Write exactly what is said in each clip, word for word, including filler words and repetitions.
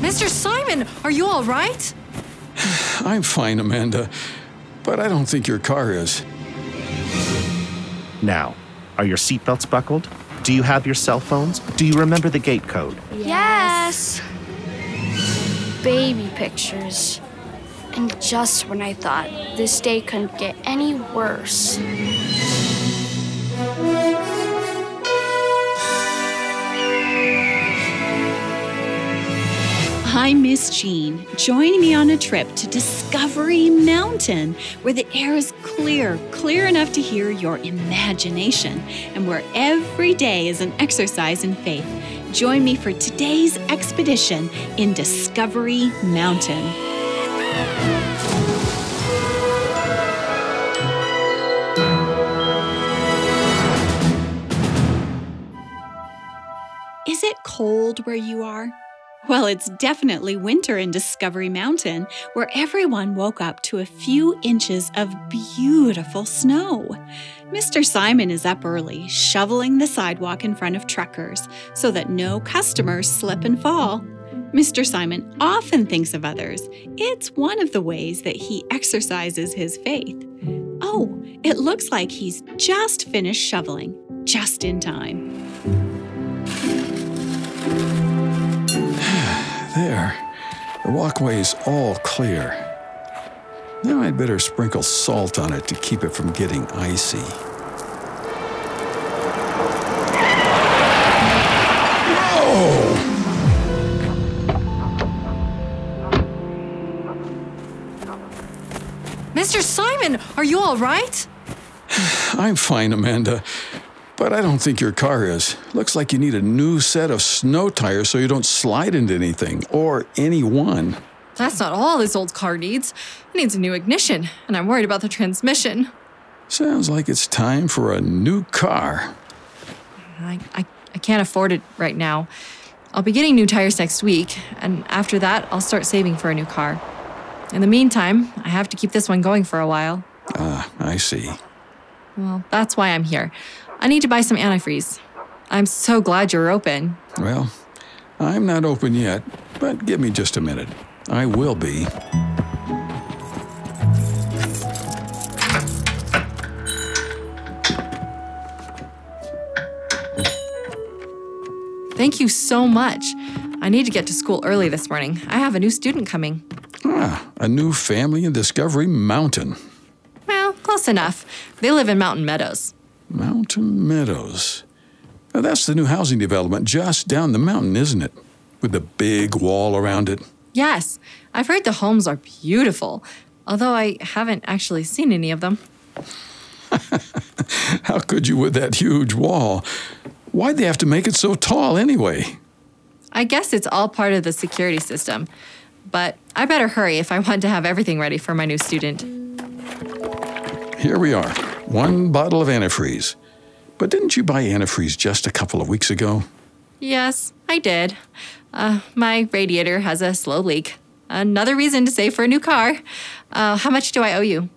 Mister Simon, are you all right? I'm fine, Amanda, but I don't think your car is. Now, are your seatbelts buckled? Do you have your cell phones? Do you remember the gate code? Yes. Baby pictures. And just when I thought this day couldn't get any worse. I'm Miss Jean. Join me on a trip to Discovery Mountain, where the air is clear, clear enough to hear your imagination, and where every day is an exercise in faith. Join me for today's expedition in Discovery Mountain. Is it cold where you are? Well, it's definitely winter in Discovery Mountain, where everyone woke up to a few inches of beautiful snow. Mister Simon is up early, shoveling the sidewalk in front of truckers so that no customers slip and fall. Mister Simon often thinks of others. It's one of the ways that he exercises his faith. Oh, it looks like he's just finished shoveling, just in time. There, the walkway's all clear. Now I'd better sprinkle salt on it to keep it from getting icy. Whoa! Mister Simon, are you all right? I'm fine, Amanda, but I don't think your car is. Looks like you need a new set of snow tires so you don't slide into anything, or anyone. That's not all this old car needs. It needs a new ignition, and I'm worried about the transmission. Sounds like it's time for a new car. I, I, I can't afford it right now. I'll be getting new tires next week, and after that, I'll start saving for a new car. In the meantime, I have to keep this one going for a while. Ah, I see. Well, that's why I'm here. I need to buy some antifreeze. I'm so glad you're open. Well, I'm not open yet, but give me just a minute. I will be. Thank you so much. I need to get to school early this morning. I have a new student coming. Ah, a new family in Discovery Mountain. Well, close enough. They live in Mountain Meadows. Mountain Meadows. Now, that's the new housing development just down the mountain, isn't it? With the big wall around it. Yes, I've heard the homes are beautiful, although I haven't actually seen any of them. How could you with that huge wall? Why'd they have to make it so tall anyway? I guess it's all part of the security system, but I better hurry if I want to have everything ready for my new student. Here we are, one bottle of antifreeze. But didn't you buy antifreeze just a couple of weeks ago? Yes, I did. Uh, my radiator has a slow leak. Another reason to save for a new car. Uh, how much do I owe you?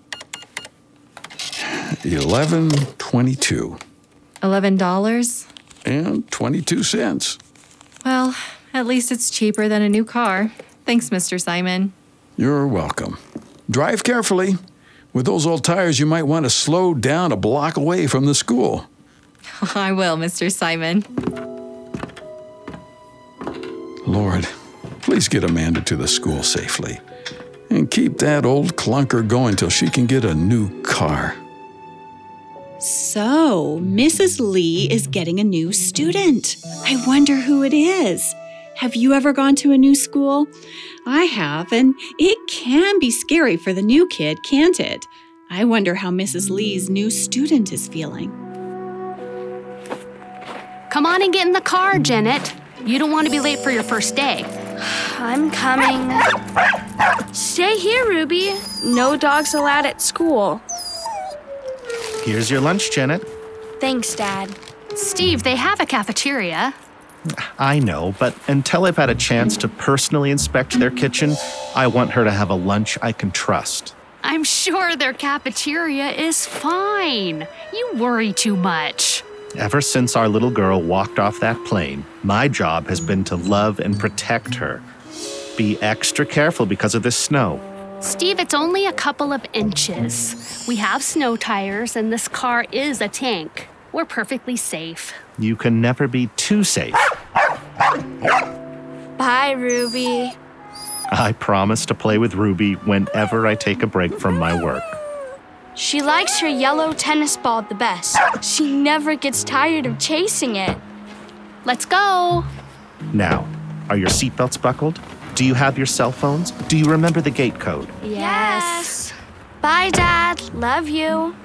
Eleven twenty-two. Eleven dollars? And twenty-two cents. Well, at least it's cheaper than a new car. Thanks, Mister Simon. You're welcome. Drive carefully. With those old tires, you might want to slow down a block away from the school. I will, Mister Simon. Lord, please get Amanda to the school safely. And keep that old clunker going till she can get a new car. So, Missus Lee is getting a new student. I wonder who it is. Have you ever gone to a new school? I have, and it can be scary for the new kid, can't it? I wonder how Missus Lee's new student is feeling. Come on and get in the car, Janet. You don't want to be late for your first day. I'm coming. Stay here, Ruby. No dogs allowed at school. Here's your lunch, Janet. Thanks, Dad. Steve, they have a cafeteria. I know, but until I've had a chance to personally inspect their kitchen, I want her to have a lunch I can trust. I'm sure their cafeteria is fine. You worry too much. Ever since our little girl walked off that plane, my job has been to love and protect her. Be extra careful because of this snow. Steve, it's only a couple of inches. We have snow tires, and this car is a tank. We're perfectly safe. You can never be too safe. Bye, Ruby. I promise to play with Ruby whenever I take a break from my work. She likes her yellow tennis ball the best. She never gets tired of chasing it. Let's go. Now, are your seatbelts buckled? Do you have your cell phones? Do you remember the gate code? Yes. Bye, Dad. Love you.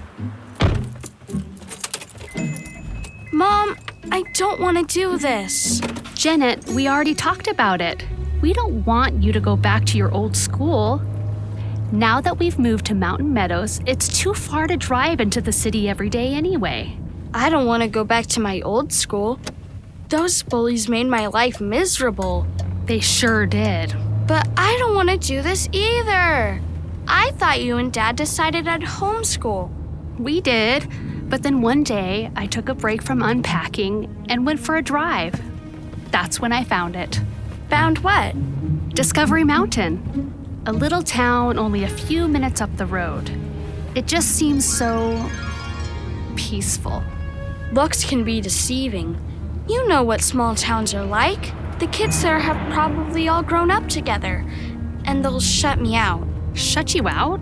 Mom, I don't want to do this. Janet, we already talked about it. We don't want you to go back to your old school. Now that we've moved to Mountain Meadows, it's too far to drive into the city every day anyway. I don't want to go back to my old school. Those bullies made my life miserable. They sure did. But I don't want to do this either. I thought you and Dad decided I'd homeschool. We did, but then one day I took a break from unpacking and went for a drive. That's when I found it. Found what? Discovery Mountain, a little town only a few minutes up the road. It just seems so peaceful. Looks can be deceiving. You know what small towns are like. The kids there have probably all grown up together, and they'll shut me out. Shut you out?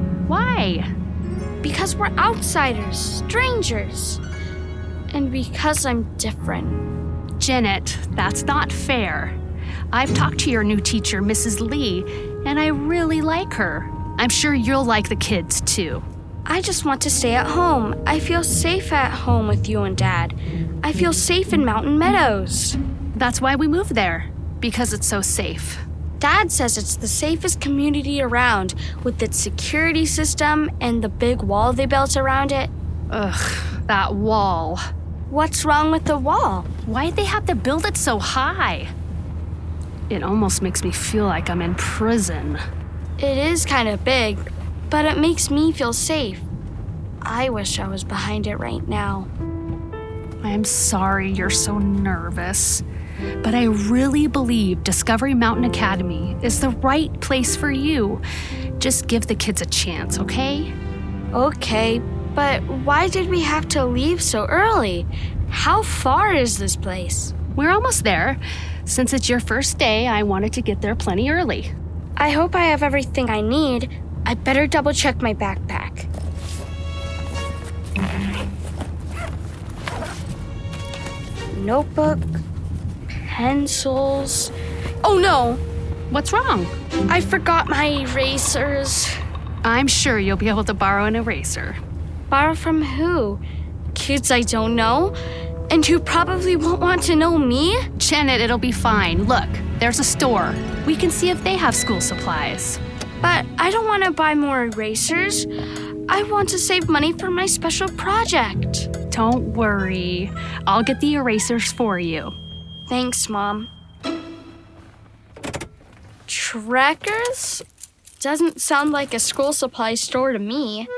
Why? Because we're outsiders, strangers. And because I'm different. Janet, that's not fair. I've talked to your new teacher, Missus Lee, and I really like her. I'm sure you'll like the kids, too. I just want to stay at home. I feel safe at home with you and Dad. I feel safe in Mountain Meadows. That's why we moved there, because it's so safe. Dad says it's the safest community around, with its security system and the big wall they built around it. Ugh, that wall. What's wrong with the wall? Why'd they have to build it so high? It almost makes me feel like I'm in prison. It is kind of big, but it makes me feel safe. I wish I was behind it right now. I'm sorry you're so nervous, but I really believe Discovery Mountain Academy is the right place for you. Just give the kids a chance, okay? Okay, but why did we have to leave so early? How far is this place? We're almost there. Since it's your first day, I wanted to get there plenty early. I hope I have everything I need. I better double check my backpack. Notebook, pencils. Oh no! What's wrong? I forgot my erasers. I'm sure you'll be able to borrow an eraser. Borrow from who? Kids I don't know? And who probably won't want to know me? Janet, it'll be fine. Look, there's a store. We can see if they have school supplies. But I don't want to buy more erasers. I want to save money for my special project. Don't worry. I'll get the erasers for you. Thanks, Mom. Trekkers? Doesn't sound like a school supply store to me.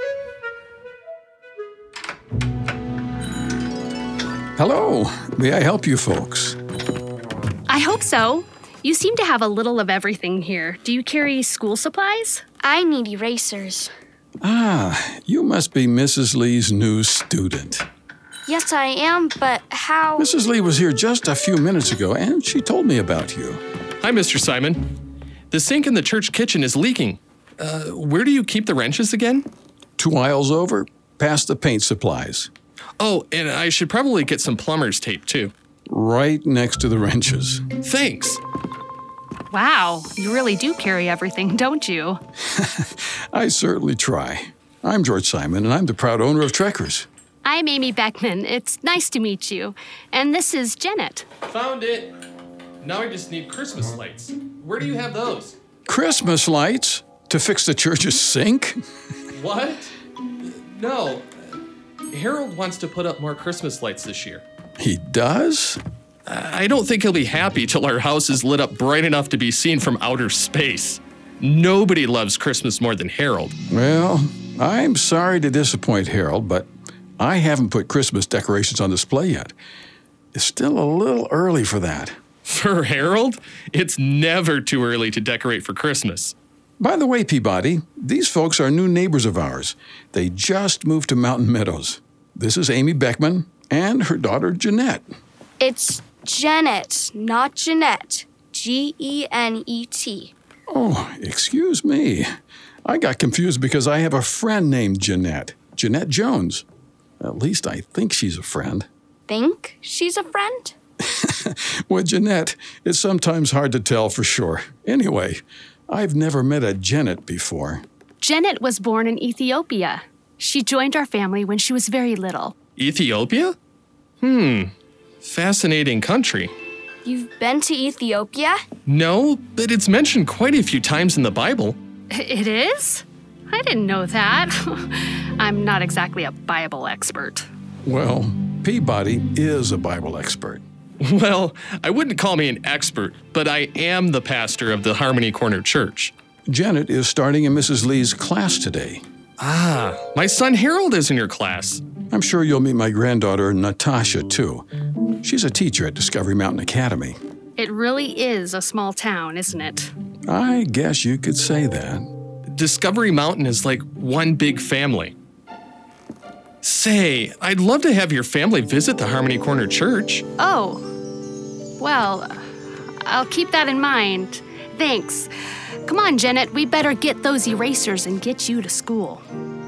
Hello. May I help you folks? I hope so. You seem to have a little of everything here. Do you carry school supplies? I need erasers. Ah, you must be Missus Lee's new student. Yes, I am, but how? Missus Lee was here just a few minutes ago, and she told me about you. Hi, Mister Simon. The sink in the church kitchen is leaking. Uh, where do you keep the wrenches again? Two aisles over, past the paint supplies. Oh, and I should probably get some plumber's tape, too. Right next to the wrenches. Thanks. Wow, you really do carry everything, don't you? I certainly try. I'm George Simon, and I'm the proud owner of Trekkers. I'm Amy Beckman. It's nice to meet you. And this is Janet. Found it. Now I just need Christmas lights. Where do you have those? Christmas lights? To fix the church's sink? What? No. Harold wants to put up more Christmas lights this year. He does? I don't think he'll be happy till our house is lit up bright enough to be seen from outer space. Nobody loves Christmas more than Harold. Well, I'm sorry to disappoint Harold, but I haven't put Christmas decorations on display yet. It's still a little early for that. For Harold, it's never too early to decorate for Christmas. By the way, Peabody, these folks are new neighbors of ours. They just moved to Mountain Meadows. This is Amy Beckman and her daughter, Jeanette. It's Janet, not Jeanette. G E N E T. Oh, excuse me. I got confused because I have a friend named Jeanette. Jeanette Jones. At least I think she's a friend. Think she's a friend? With Jeanette, it's sometimes hard to tell for sure. Anyway, I've never met a Janet before. Janet was born in Ethiopia. She joined our family when she was very little. Ethiopia? Hmm, fascinating country. You've been to Ethiopia? No, but it's mentioned quite a few times in the Bible. It is? I didn't know that. I'm not exactly a Bible expert. Well, Peabody is a Bible expert. Well, I wouldn't call me an expert, but I am the pastor of the Harmony Corner Church. Janet is starting in Missus Lee's class today. Ah, my son Harold is in your class. I'm sure you'll meet my granddaughter, Natasha, too. She's a teacher at Discovery Mountain Academy. It really is a small town, isn't it? I guess you could say that. Discovery Mountain is like one big family. Say, I'd love to have your family visit the Harmony Corner Church. Oh, well, I'll keep that in mind. Thanks. Come on, Janet, we better get those erasers and get you to school.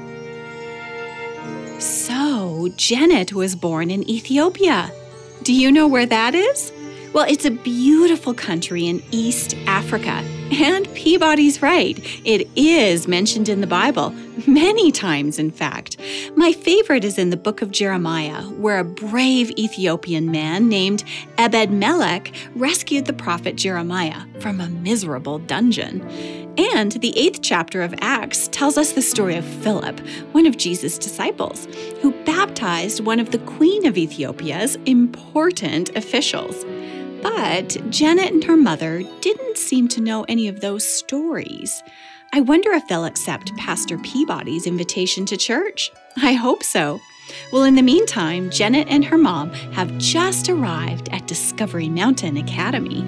So, Janet was born in Ethiopia. Do you know where that is? Well, it's a beautiful country in East Africa. And Peabody's right. It is mentioned in the Bible, many times, in fact. My favorite is in the book of Jeremiah, where a brave Ethiopian man named Ebed-Melech rescued the prophet Jeremiah from a miserable dungeon. And the eighth chapter of Acts tells us the story of Philip, one of Jesus' disciples, who baptized one of the Queen of Ethiopia's important officials. But Janet and her mother didn't seem to know any of those stories. I wonder if they'll accept Pastor Peabody's invitation to church. I hope so. Well, in the meantime, Janet and her mom have just arrived at Discovery Mountain Academy.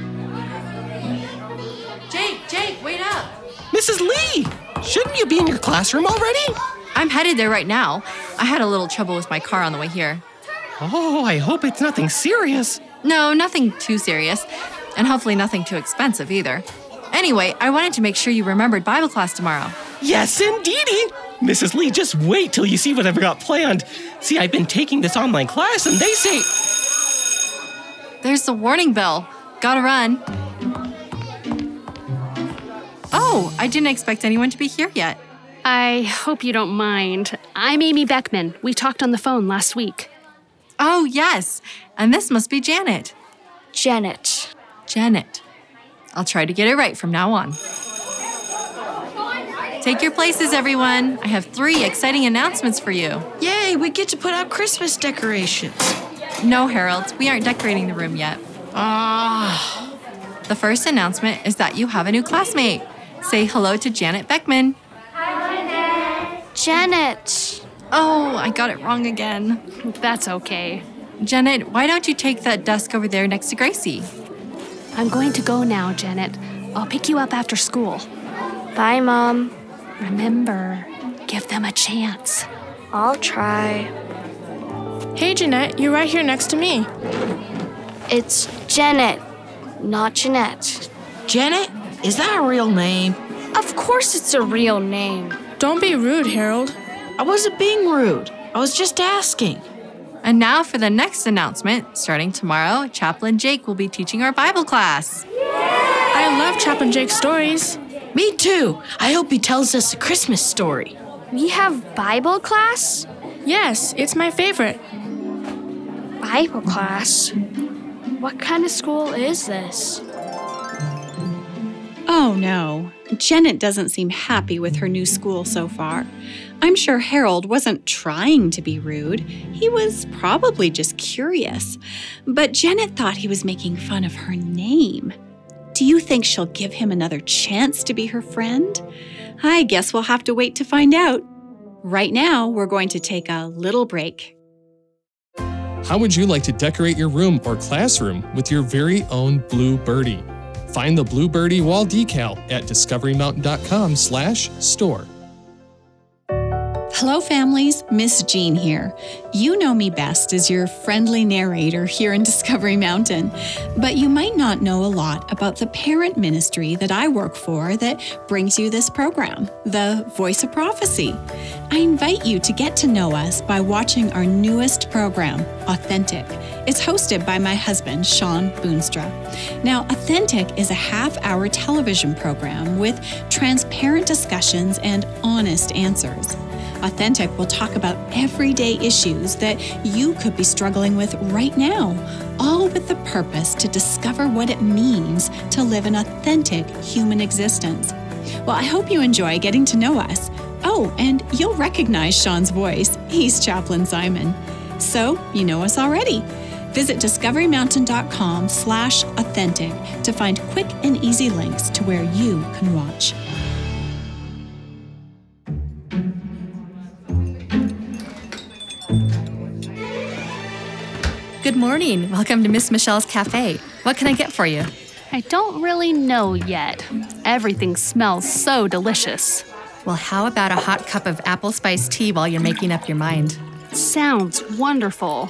Jake, Jake, wait up. Missus Lee, shouldn't you be in your classroom already? I'm headed there right now. I had a little trouble with my car on the way here. Oh, I hope it's nothing serious. No, nothing too serious, and hopefully nothing too expensive either. Anyway, I wanted to make sure you remembered Bible class tomorrow. Yes, indeedy. Missus Lee, just wait till you see what I've got planned. See, I've been taking this online class, and they say... There's the warning bell. Gotta run. Oh, I didn't expect anyone to be here yet. I hope you don't mind. I'm Amy Beckman. We talked on the phone last week. Oh, yes. And this must be Janet. Janet. Janet. I'll try to get it right from now on. Take your places, everyone. I have three exciting announcements for you. Yay, we get to put up Christmas decorations. No, Harold, we aren't decorating the room yet. Ah. The first announcement is that you have a new classmate. Say hello to Janet Beckman. Janet. Oh, I got it wrong again. That's okay. Janet, why don't you take that desk over there next to Gracie? I'm going to go now, Janet. I'll pick you up after school. Bye, Mom. Remember, give them a chance. I'll try. Hey, Jeanette, you're right here next to me. It's Janet, not Jeanette. Janet? Is that a real name? Of course it's a real name. Don't be rude, Harold. I wasn't being rude. I was just asking. And now for the next announcement. Starting tomorrow, Chaplain Jake will be teaching our Bible class. I love Chaplain Jake's stories. Me too. I hope he tells us a Christmas story. We have Bible class? Yes, it's my favorite. Bible class? What kind of school is this? Oh no, Janet doesn't seem happy with her new school so far. I'm sure Harold wasn't trying to be rude. He was probably just curious. But Janet thought he was making fun of her name. Do you think she'll give him another chance to be her friend? I guess we'll have to wait to find out. Right now, we're going to take a little break. How would you like to decorate your room or classroom with your very own Blue Birdie? Find the Blue Birdie wall decal at discoverymountain.com slash store. Hello, families. Miss Jean here. You know me best as your friendly narrator here in Discovery Mountain, but you might not know a lot about the parent ministry that I work for that brings you this program, the Voice of Prophecy. I invite you to get to know us by watching our newest program, Authentic. It's hosted by my husband, Sean Boonstra. Now, Authentic is a half-hour television program with transparent discussions and honest answers. Authentic will talk about everyday issues that you could be struggling with right now, all with the purpose to discover what it means to live an authentic human existence. Well, I hope you enjoy getting to know us. Oh, and you'll recognize Sean's voice. He's Chaplain Simon. So, you know us already. Visit discoverymountain.com slash authentic to find quick and easy links to where you can watch. Good morning. Welcome to Miss Michelle's Cafe. What can I get for you? I don't really know yet. Everything smells so delicious. Well, how about a hot cup of apple spice tea while you're making up your mind? Sounds wonderful.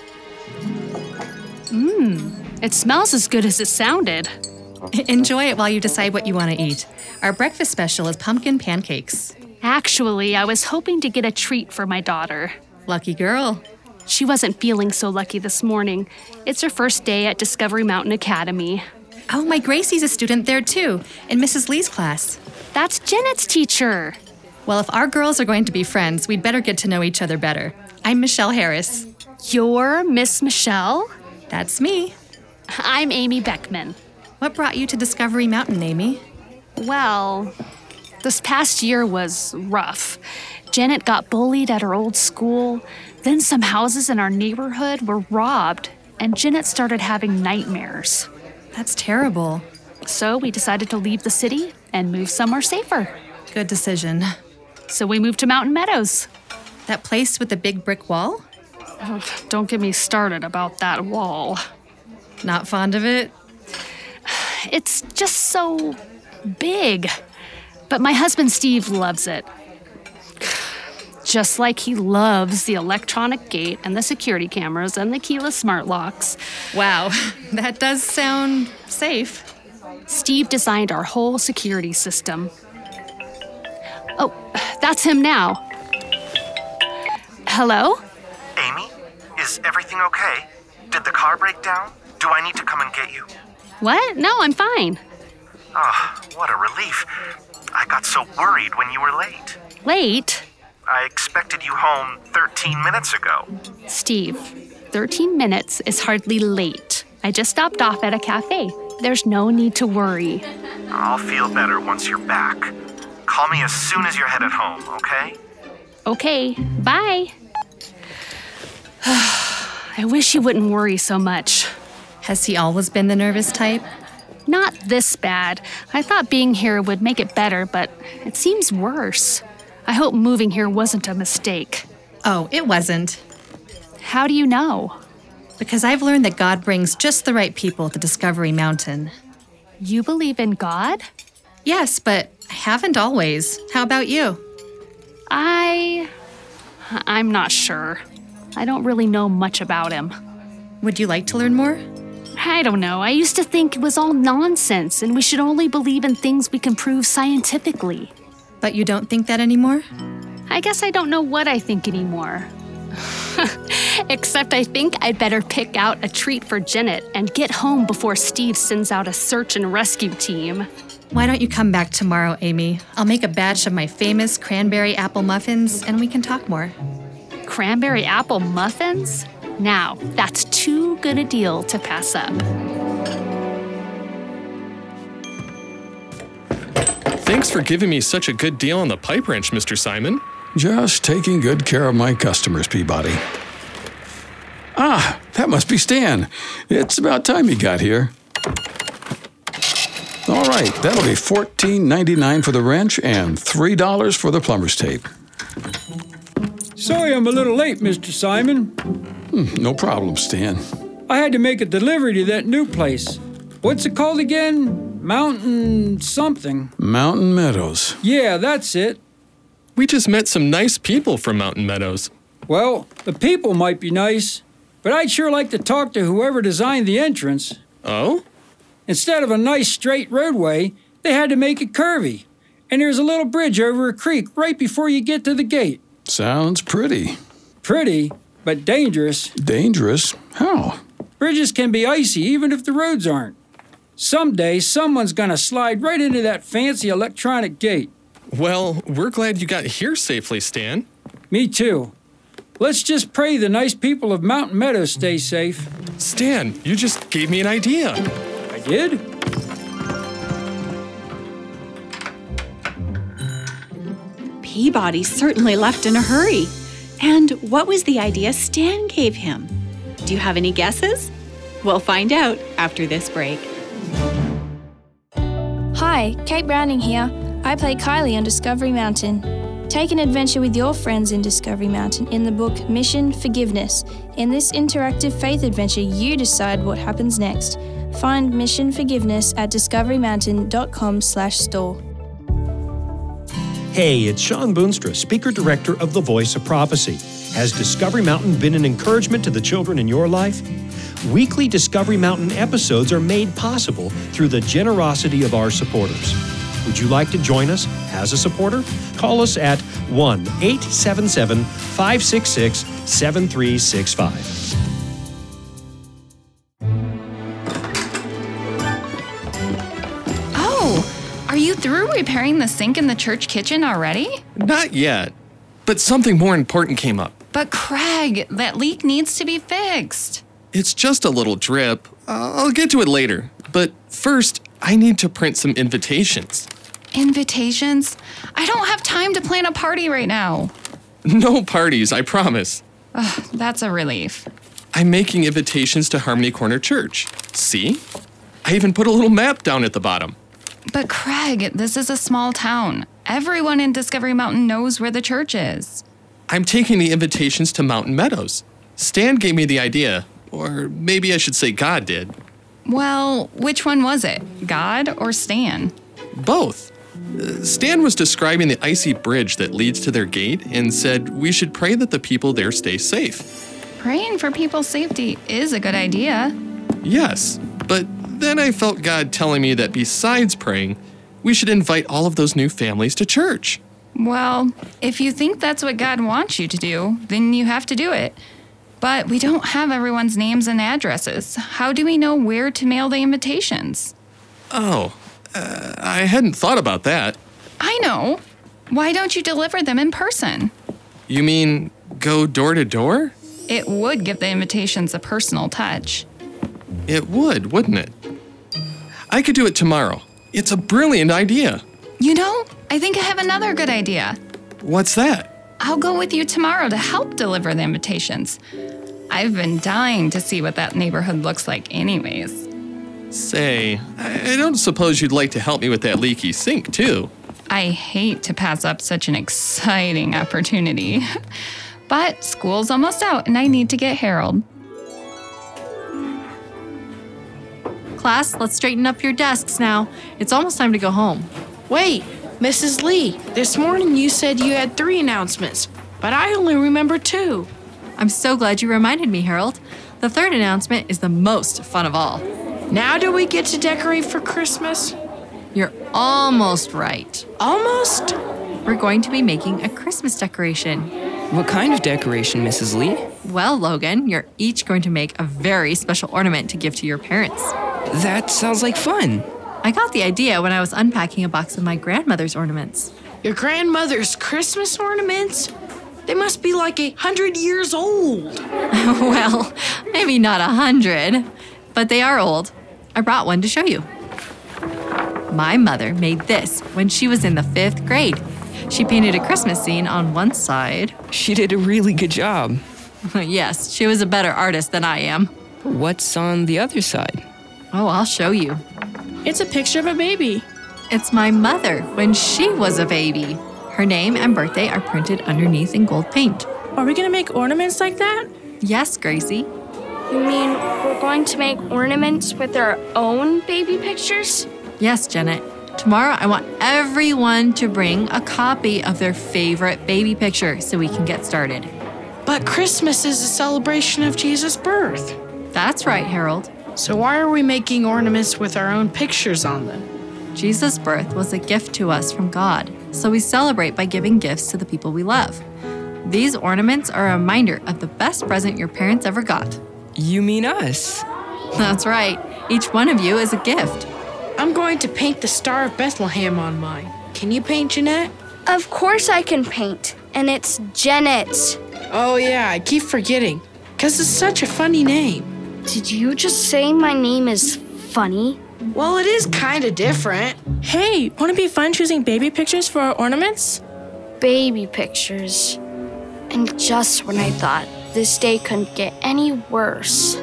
Mmm, it smells as good as it sounded. Enjoy it while you decide what you want to eat. Our breakfast special is pumpkin pancakes. Actually, I was hoping to get a treat for my daughter. Lucky girl. She wasn't feeling so lucky this morning. It's her first day at Discovery Mountain Academy. Oh, my Gracie's a student there too, in Missus Lee's class. That's Janet's teacher. Well, if our girls are going to be friends, we'd better get to know each other better. I'm Michelle Harris. You're Miss Michelle? That's me. I'm Amy Beckman. What brought you to Discovery Mountain, Amy? Well, this past year was rough. Janet got bullied at her old school. Then some houses in our neighborhood were robbed, and Janet started having nightmares. That's terrible. So we decided to leave the city and move somewhere safer. Good decision. So we moved to Mountain Meadows. That place with the big brick wall? Oh, don't get me started about that wall. Not fond of it? It's just so big. But my husband Steve loves it. Just like he loves the electronic gate and the security cameras and the keyless smart locks. Wow, that does sound safe. Steve designed our whole security system. Oh, that's him now. Hello? Amy, is everything okay? Did the car break down? Do I need to come and get you? What? No, I'm fine. Ah, oh, what a relief. I got so worried when you were late. Late? I expected you home thirteen minutes ago. Steve, thirteen minutes is hardly late. I just stopped off at a cafe. There's no need to worry. I'll feel better once you're back. Call me as soon as you're headed home, okay? Okay, bye. I wish you wouldn't worry so much. Has he always been the nervous type? Not this bad. I thought being here would make it better, but it seems worse. I hope moving here wasn't a mistake. Oh, it wasn't. How do you know? Because I've learned that God brings just the right people to Discovery Mountain. You believe in God? Yes, but I haven't always. How about you? I... I'm not sure. I don't really know much about him. Would you like to learn more? I don't know. I used to think it was all nonsense and we should only believe in things we can prove scientifically. But you don't think that anymore? I guess I don't know what I think anymore. Except I think I'd better pick out a treat for Janet and get home before Steve sends out a search and rescue team. Why don't you come back tomorrow, Amy? I'll make a batch of my famous cranberry apple muffins and we can talk more. Cranberry apple muffins? Now, that's too good a deal to pass up. Thanks for giving me such a good deal on the pipe wrench, Mister Simon. Just taking good care of my customers, Peabody. Ah, that must be Stan. It's about time he got here. All right, that'll be fourteen ninety-nine for the wrench and three dollars for the plumber's tape. Sorry I'm a little late, Mister Simon. Hmm, no problem, Stan. I had to make a delivery to that new place. What's it called again? Mountain something. Mountain Meadows. Yeah, that's it. We just met some nice people from Mountain Meadows. Well, the people might be nice, but I'd sure like to talk to whoever designed the entrance. Oh? Instead of a nice straight roadway, they had to make it curvy. And there's a little bridge over a creek right before you get to the gate. Sounds pretty. Pretty, but dangerous. Dangerous? How? Bridges can be icy even if the roads aren't. Someday, someone's gonna slide right into that fancy electronic gate. Well, we're glad you got here safely, Stan. Me too. Let's just pray the nice people of Mountain Meadows stay safe. Stan, you just gave me an idea. I did? Peabody certainly left in a hurry. And what was the idea Stan gave him? Do you have any guesses? We'll find out after this break. Hi, Kate Browning here. I play Kylie on Discovery Mountain. Take an adventure with your friends in Discovery Mountain in the book Mission Forgiveness. In this interactive faith adventure, you decide what happens next. Find Mission Forgiveness at discoverymountain.com slash store. Hey, it's Sean Boonstra, Speaker Director of The Voice of Prophecy. Has Discovery Mountain been an encouragement to the children in your life? Weekly Discovery Mountain episodes are made possible through the generosity of our supporters. Would you like to join us as a supporter? Call us at one eight seven seven, five six six, seven three six five. Oh, are you through repairing the sink in the church kitchen already? Not yet, but something more important came up. But Craig, that leak needs to be fixed. It's just a little drip. I'll get to it later. But first, I need to print some invitations. Invitations? I don't have time to plan a party right now. No parties, I promise. Ugh, that's a relief. I'm making invitations to Harmony Corner Church. See? I even put a little map down at the bottom. But Craig, this is a small town. Everyone in Discovery Mountain knows where the church is. I'm taking the invitations to Mountain Meadows. Stan gave me the idea, or maybe I should say God did. Well, which one was it? God or Stan? Both. Uh, Stan was describing the icy bridge that leads to their gate and said we should pray that the people there stay safe. Praying for people's safety is a good idea. Yes, but then I felt God telling me that besides praying, we should invite all of those new families to church. Well, if you think that's what God wants you to do, then you have to do it. But we don't have everyone's names and addresses. How do we know where to mail the invitations? Oh, uh, I hadn't thought about that. I know. Why don't you deliver them in person? You mean go door to door? It would give the invitations a personal touch. It would, wouldn't it? I could do it tomorrow. It's a brilliant idea. You know, I think I have another good idea. What's that? I'll go with you tomorrow to help deliver the invitations. I've been dying to see what that neighborhood looks like anyways. Say, I don't suppose you'd like to help me with that leaky sink, too. I hate to pass up such an exciting opportunity. But school's almost out and I need to get Harold. Class, let's straighten up your desks now. It's almost time to go home. Wait, Missus Lee, this morning you said you had three announcements, but I only remember two. I'm so glad you reminded me, Harold. The third announcement is the most fun of all. Now do we get to decorate for Christmas? You're almost right. Almost? We're going to be making a Christmas decoration. What kind of decoration, Missus Lee? Well, Logan, you're each going to make a very special ornament to give to your parents. That sounds like fun. I got the idea when I was unpacking a box of my grandmother's ornaments. Your grandmother's Christmas ornaments? They must be like a hundred years old. Well, maybe not a hundred, but they are old. I brought one to show you. My mother made this when she was in the fifth grade. She painted a Christmas scene on one side. She did a really good job. Yes, she was a better artist than I am. What's on the other side? Oh, I'll show you. It's a picture of a baby. It's my mother when she was a baby. Her name and birthday are printed underneath in gold paint. Are we gonna make ornaments like that? Yes, Gracie. You mean we're going to make ornaments with our own baby pictures? Yes, Janet. Tomorrow, I want everyone to bring a copy of their favorite baby picture so we can get started. But Christmas is a celebration of Jesus' birth. That's right, Harold. So why are we making ornaments with our own pictures on them? Jesus' birth was a gift to us from God, so we celebrate by giving gifts to the people we love. These ornaments are a reminder of the best present your parents ever got. You mean us? That's right. Each one of you is a gift. I'm going to paint the Star of Bethlehem on mine. Can you paint, Jeanette? Of course I can paint, and it's Janet. Oh yeah, I keep forgetting, because it's such a funny name. Did you just say my name is funny? Well, it is kind of different. Hey, won't it be fun choosing baby pictures for our ornaments? Baby pictures. And just when I thought this day couldn't get any worse.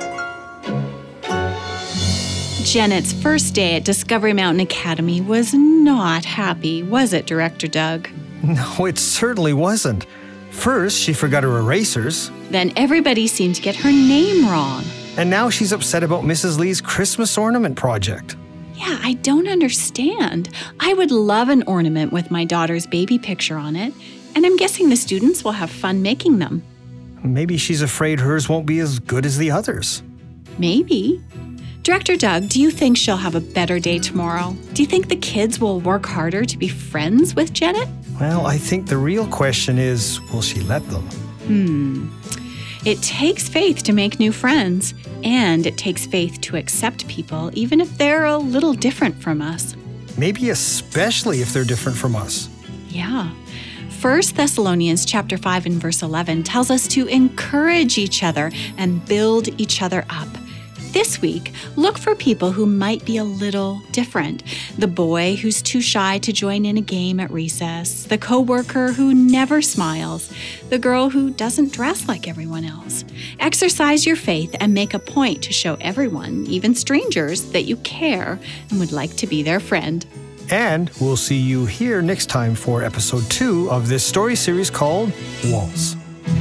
Janet's first day at Discovery Mountain Academy was not happy, was it, Director Doug? No, it certainly wasn't. First, she forgot her erasers. Then everybody seemed to get her name wrong. And now she's upset about Missus Lee's Christmas ornament project. Yeah, I don't understand. I would love an ornament with my daughter's baby picture on it, and I'm guessing the students will have fun making them. Maybe she's afraid hers won't be as good as the others. Maybe. Director Doug, do you think she'll have a better day tomorrow? Do you think the kids will work harder to be friends with Janet? Well, I think the real question is, will she let them? Hmm. It takes faith to make new friends, and it takes faith to accept people, even if they're a little different from us. Maybe especially if they're different from us. Yeah. First Thessalonians chapter five and verse eleven tells us to encourage each other and build each other up. This week, look for people who might be a little different. The boy who's too shy to join in a game at recess, the coworker who never smiles, the girl who doesn't dress like everyone else. Exercise your faith and make a point to show everyone, even strangers, that you care and would like to be their friend. And we'll see you here next time for episode two of this story series called Walls.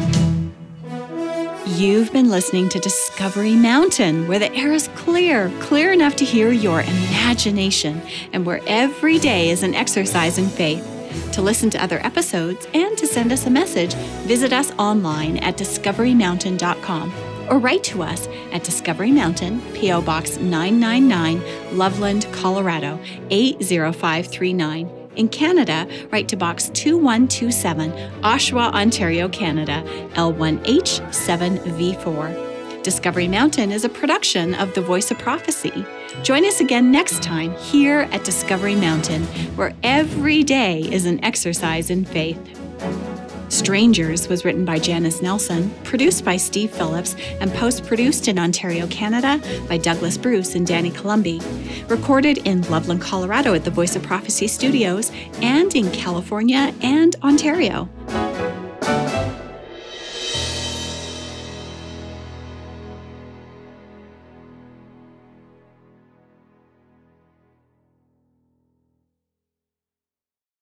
You've been listening to Discovery Mountain, where the air is clear, clear enough to hear your imagination, and where every day is an exercise in faith. To listen to other episodes and to send us a message, visit us online at discovery mountain dot com or write to us at Discovery Mountain, P O Box nine nine nine, Loveland, Colorado eight zero five three nine. In Canada, write to Box two one two seven, Oshawa, Ontario, Canada, L one H seven V four. Discovery Mountain is a production of The Voice of Prophecy. Join us again next time here at Discovery Mountain, where every day is an exercise in faith. Strangers was written by Janice Nelson, produced by Steve Phillips, and post-produced in Ontario, Canada by Douglas Bruce and Danny Columbi. Recorded in Loveland, Colorado at the Voice of Prophecy Studios and in California and Ontario.